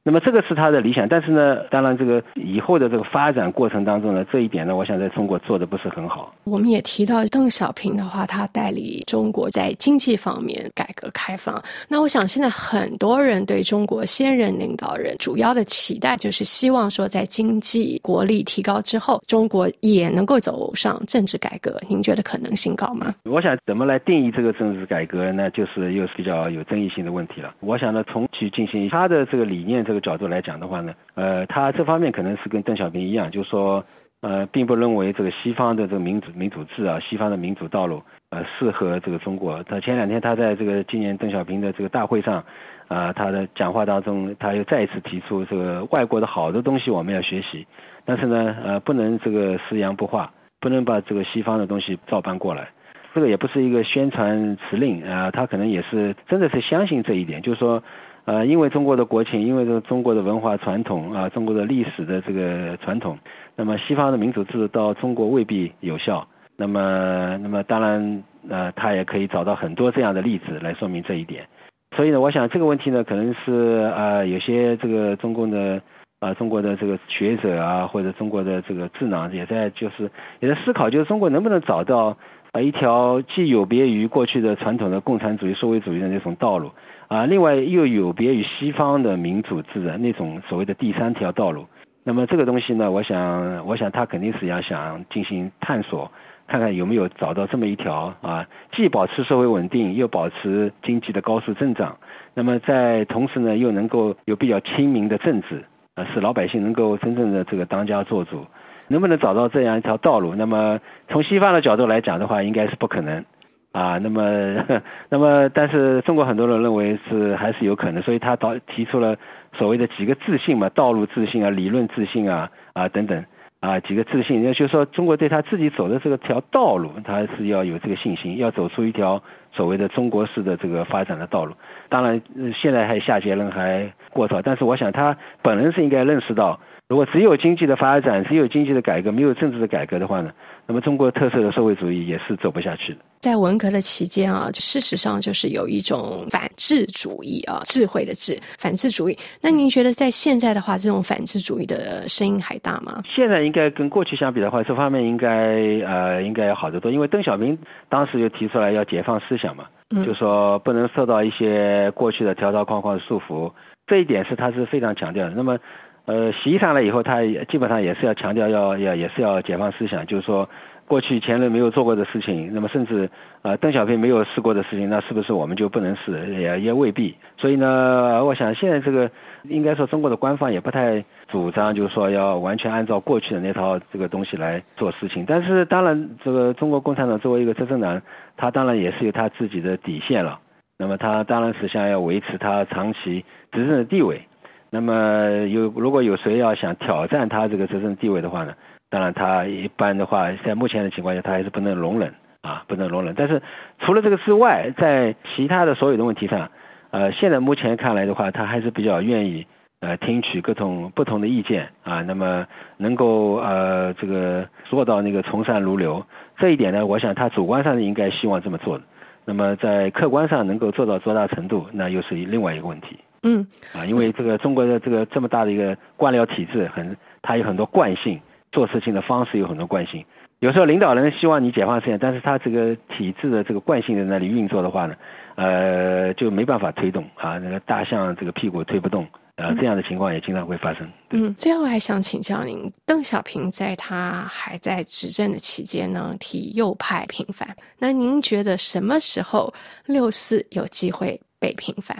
那么这个是他的理想，但是呢，当然这个以后的这个发展过程当中呢，这一点呢，我想在中国做的不是很好。 我们也提到邓小平的话，他带领中国在经济方面改革开放。那我想现在很多人对中国现任领导人主要的期待，就是希望说在经济国力提高之后，中国也能够走上政治改革。您觉得可能性高吗？ 我想怎么来定义这个政治改革呢，就是又是比较有争议性的问题了。我想呢，从去进行他的这个理念这个角度来讲的话呢，呃，他这方面可能是跟邓小平一样，就是说呃，并不认为这个西方的这个民主民主制啊，西方的民主道路呃适合这个中国。他前两天他在这个纪念邓小平的这个大会上啊、呃，他的讲话当中，他又再一次提出这个外国的好的东西我们要学习，但是呢呃不能这个食洋不化，不能把这个西方的东西照搬过来。这个也不是一个宣传辞令啊、呃，他可能也是真的是相信这一点，就是说呃，因为中国的国情，因为这个中国的文化传统啊、呃，中国的历史的这个传统，那么西方的民主制到中国未必有效。那么，那么当然呃，他也可以找到很多这样的例子来说明这一点。所以呢，我想这个问题呢，可能是啊、呃，有些这个中共的啊、呃，中国的这个学者啊，或者中国的这个智囊也在就是也在思考，就是中国能不能找到啊一条既有别于过去的传统的共产主义、社会主义的那种道路啊，另外又有别于西方的民主制的那种所谓的第三条道路。那么这个东西呢，我想，我想他肯定是要想进行探索，看看有没有找到这么一条啊，既保持社会稳定，又保持经济的高速增长，那么在同时呢，又能够有比较亲民的政治啊，使老百姓能够真正的这个当家做主。能不能找到这样一条道路？那么从西方的角度来讲的话，应该是不可能啊。那么，那么，但是中国很多人认为是还是有可能，所以他导提出了所谓的几个自信嘛，道路自信啊，理论自信啊啊等等啊几个自信。也就是说，中国对他自己走的这个条道路，他是要有这个信心，要走出一条所谓的中国式的这个发展的道路。当然，现在还下结论还过早，但是我想他本人是应该认识到，如果只有经济的发展，只有经济的改革，没有政治的改革的话呢，那么中国特色的社会主义也是走不下去的。 在文革的期间啊，事实上就是有一种反智主义啊，智慧的智，反智主义。那您觉得在现在的话，这种反智主义的声音还大吗？ 现在应该跟过去相比的话，这方面应该呃应该要好得多，因为邓小平当时就提出来要解放思想嘛，嗯、就说不能受到一些过去的条条框框的束缚，这一点是他是非常强调的。那么呃，习上来以后，他基本上也是要强调要要也是要解放思想，就是说过去前人没有做过的事情，那么甚至呃邓小平没有试过的事情，那是不是我们就不能试？也也未必。所以呢，我想现在这个应该说中国的官方也不太主张，就是说要完全按照过去的那套这个东西来做事情。但是当然，这个中国共产党作为一个执政党，他当然也是有他自己的底线了。那么他当然是想要维持他长期执政的地位。那么有如果有谁要想挑战他这个执政地位的话呢，当然他一般的话在目前的情况下他还是不能容忍啊，不能容忍。但是除了这个之外，在其他的所有的问题上，呃，现在目前看来的话，他还是比较愿意呃听取各种不同的意见啊，那么能够呃这个做到那个从善如流，这一点呢，我想他主观上应该希望这么做的。那么在客观上能够做到多大程度，那又是另外一个问题。 嗯， 啊，因为这个中国的这个这么大的一个官僚体制，很，它有很多惯性，做事情的方式有很多惯性。有时候领导人希望你解放思想，但是他这个体制的这个惯性在那里运作的话呢，呃，就没办法推动啊，那个大象这个屁股推不动。呃，这样的情况也经常会发生。 嗯，最后还想请教您，邓小平在他还在执政的期间呢，替右派平反。那您觉得什么时候六四有机会被平反？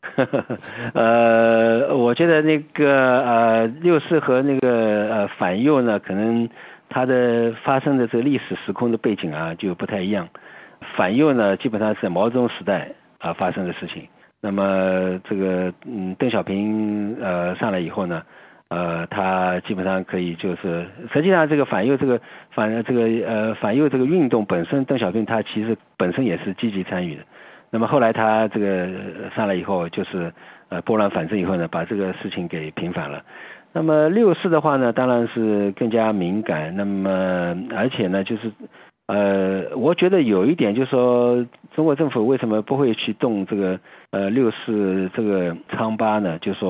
呃，我觉得那个呃六四和那个呃反右呢，可能它的发生的这个历史时空的背景啊就不太一样。反右呢，基本上是在毛泽东时代啊发生的事情。那么这个嗯，邓小平呃上来以后呢，呃，他基本上可以就是，实际上这个反右这个反这个呃反右这个运动本身，邓小平他其实本身也是积极参与的。那么后来他这个上来以后，就是呃拨乱反正以后呢，把这个事情给平反了。那么六四的话呢，当然是更加敏感。那么而且呢，就是呃，我觉得有一点就是说，中国政府为什么不会去动这个呃六四这个疮疤呢？就是说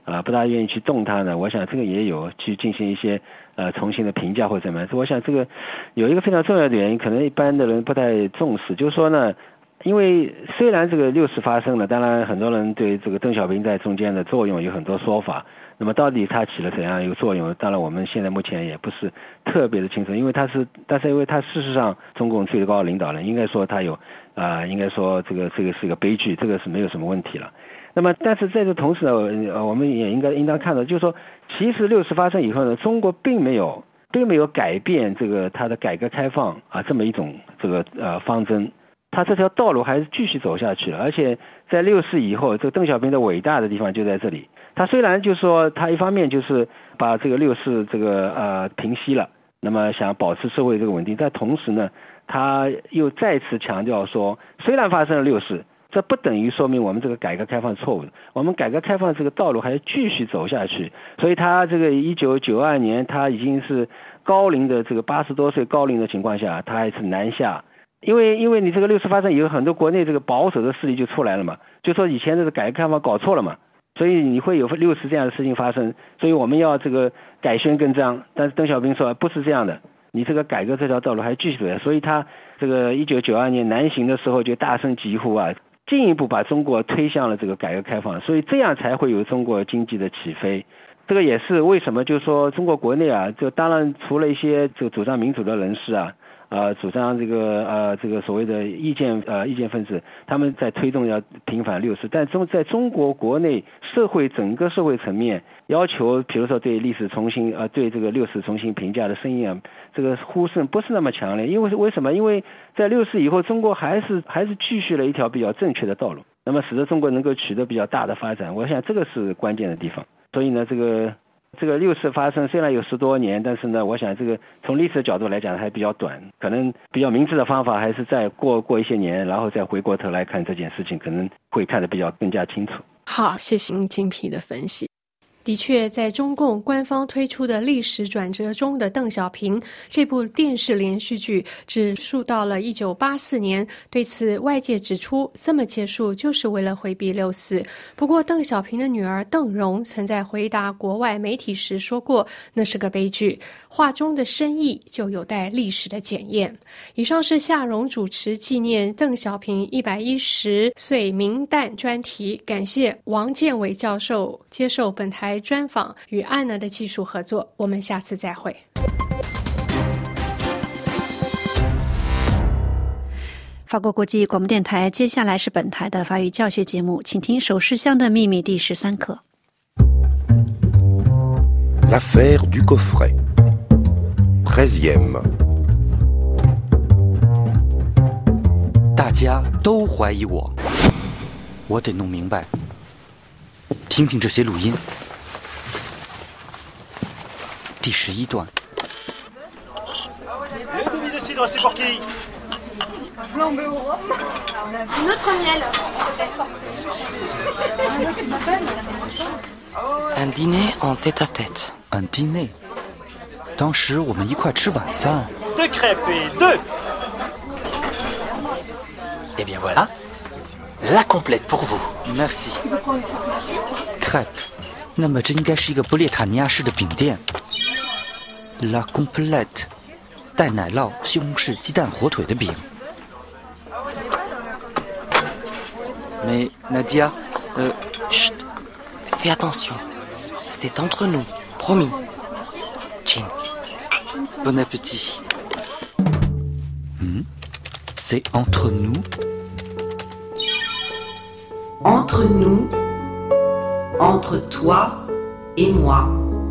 啊、呃、不大愿意去动它呢，我想这个也有去进行一些呃重新的评价或者怎么样。我想这个有一个非常重要的原因，可能一般的人不太重视，就是说呢，因为虽然这个六四发生了，当然很多人对这个邓小平在中间的作用有很多说法，那么到底他起了怎样一个作用，当然我们现在目前也不是特别的清楚，因为他是但是因为他事实上中共最高领导人，应该说他有啊、呃，应该说这个这个是一个悲剧，这个是没有什么问题了。那么但是在这同时呢，呃我们也应该应当看到，就是说其实六四发生以后呢，中国并没有并没有改变这个它的改革开放啊这么一种这个呃方针，他这条道路还是继续走下去了。而且在六四以后，这个邓小平的伟大的地方就在这里，他虽然就是说他一方面就是把这个六四这个呃平息了，那么想保持社会这个稳定，但同时呢他又再次强调说，虽然发生了六四，这不等于说明我们这个改革开放错误的，我们改革开放这个道路还要继续走下去。所以他这个一九九二年他已经是高龄的这个八十多岁高龄的情况下，他还是南下，因为因为你这个六四发生以后，很多国内这个保守的势力就出来了嘛，就说以前这个改革开放搞错了嘛，所以你会有六四这样的事情发生，所以我们要这个改弦更张。但是邓小平说不是这样的，你这个改革这条道路还继续走下去，所以他这个一九九二年南行的时候就大声疾呼啊，进一步把中国推向了这个改革开放，所以这样才会有中国经济的起飞。这个也是为什么就是说中国国内啊，就当然除了一些这个主张民主的人士啊，呃，主张这个呃这个所谓的意见呃意见分子，他们在推动要平反六四，但中在中国国内社会整个社会层面要求，比如说对历史重新呃对这个六四重新评价的声音啊，这个呼声不是那么强烈。因为为什么？因为在六四以后，中国还是还是继续了一条比较正确的道路，那么使得中国能够取得比较大的发展。我想这个是关键的地方。所以呢，这个这个六四发生虽然有十多年，但是呢，我想这个从历史的角度来讲还比较短，可能比较明智的方法还是再过过一些年，然后再回过头来看这件事情，可能会看得比较更加清楚。 好，谢谢您精辟的分析。的确，在中共官方推出的历史转折中的邓小平这部电视连续剧只述到了一九八四年，对此外界指出这么结束就是为了回避六四。不过邓小平的女儿邓蓉曾在回答国外媒体时说过，那是个悲剧，话中的深意就有待历史的检验。以上是夏蓉主持纪念邓小平一百一十岁冥诞专题，感谢王建伟教授接受本台专访与安娜的技术合作，我们下次再会。 法国国际广播电台，接下来是本台的法语教学节目，请听《首饰箱的秘密》第十三课。 L'affaire du coffret. treizième. 大家都怀疑我，我得弄明白。听听这些录音。第十一段。 Le demi-cidre, c'est pour qui? Flambé au rhum. Notre miel. Un dîner en tête-à-tête. Un dîner. 当时我们一块吃晚饭。 Deux crêpes et deux. Eh bien voilà, la complète pour vous. Merci. Crêpe. 那么这应该是一个布列塔尼亚式的饼店。La complète. 带奶酪、西红柿、鸡蛋、火腿的饼。Mais Nadia, euh... Chut, fais attention. C'est entre nous, promis. Chin. Bon appétit. Hmm? C'est entre nous? Entre nous, entre toi et moi.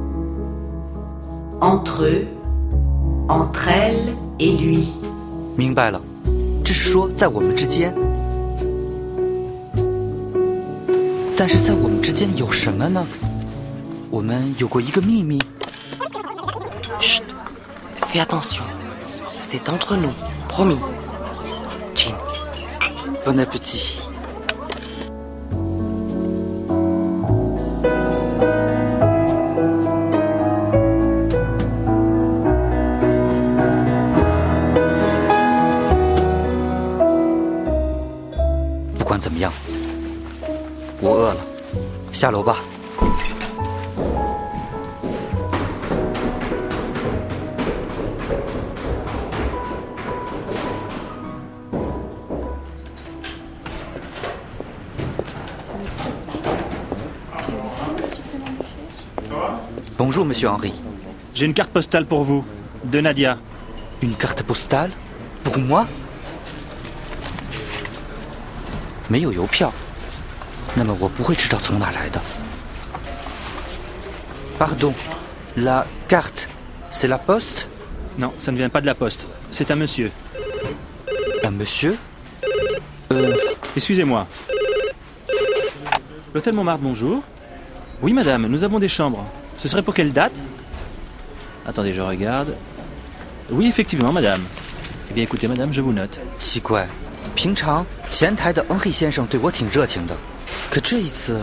Entre eux, entre elle et lui. 明白了，这是说在我们之间。但是在我们之间有什么呢？我们有过一个秘密。 Chut, fais attention. C'est entre nous, promis. Chin. Bon appétit. 不管怎么样，我饿了，下楼吧。 Bonjour, Monsieur Henry. J'ai une carte postale pour vous, de Nadia. Une carte postale pour moi? 没有邮票，那么我不会知道从哪来的。Pardon, la carte, c'est la poste? Non, ça ne vient pas de la poste. C'est un monsieur. Un monsieur? Euh... Excusez-moi. L'hôtel Montmartre, bonjour. Oui, madame, nous avons des chambres. Ce serait pour quelle date? Attendez, je regarde. Oui, effectivement, madame. Eh bien, écoutez, madame, je vous note. 奇怪，平常前台的恩黑先生对我挺热情的，可这一次……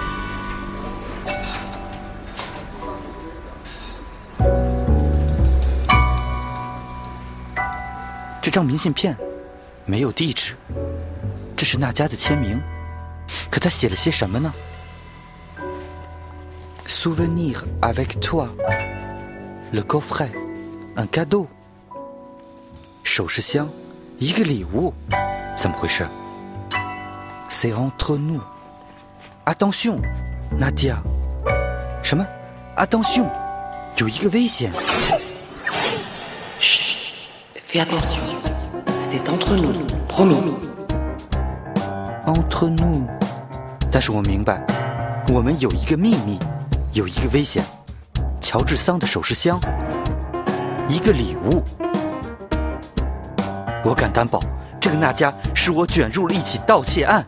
这张明信片没有地址，这是娜迦的签名，可他写了些什么呢？ Souvenir avec toi, le coffret, un cadeau. 首饰箱，一个礼物，怎么回事 ？C'est entre nous. Attention, Nadia. 什么 ？Attention， 有一个危险。 Chut, fais attention. C'est entre nous, promis. Entre nous. 但是我明白，我们有一个秘密，有一个危险。乔治桑的首饰箱，一个礼物。我敢担保，这个娜迦使我卷入了一起盗窃案。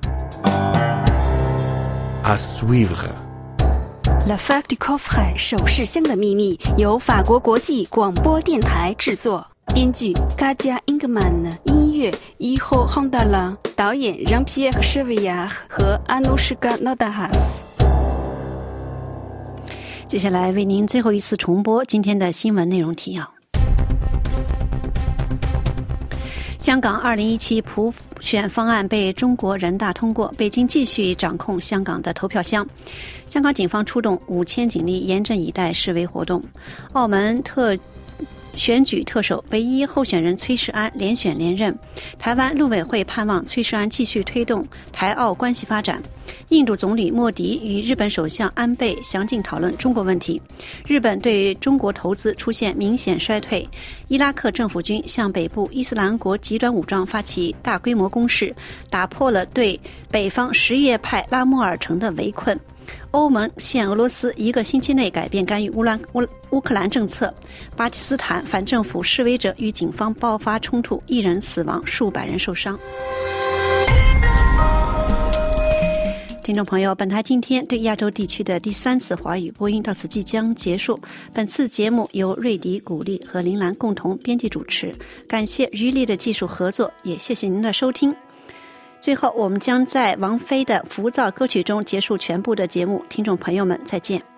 À suivre. L'affaire du coffret 首饰箱的秘密由法国国际广播电台制作，编剧 Katia Ingman， 音乐 Iho Hondala， 导演 Jean-Pierre Chevillard 和 Anushka Nodahas。 接下来为您最后一次重播今天的新闻内容提要。香港二零一七普选方案被中国人大通过，北京继续掌控香港的投票箱。香港警方出动五千警力严阵以待示威活动。澳门特选举特首唯一候选人崔世安连选连任。台湾陆委会盼望崔世安继续推动台澳关系发展。印度总理莫迪与日本首相安倍详尽讨论中国问题。日本对中国投资出现明显衰退。伊拉克政府军向北部伊斯兰国极端武装发起大规模攻势，打破了对北方什叶派拉莫尔城的围困。欧盟限俄罗斯一个星期内改变干预乌兰乌乌克兰政策。巴基斯坦反政府示威者与警方爆发冲突，一人死亡，数百人受伤。听众朋友，本台今天对亚洲地区的第三次华语播音到此即将结束。本次节目由瑞迪、古丽和林兰共同编辑主持，感谢于丽的技术合作，也谢谢您的收听。最后，我们将在王菲的浮躁歌曲中结束全部的节目。听众朋友们，再见。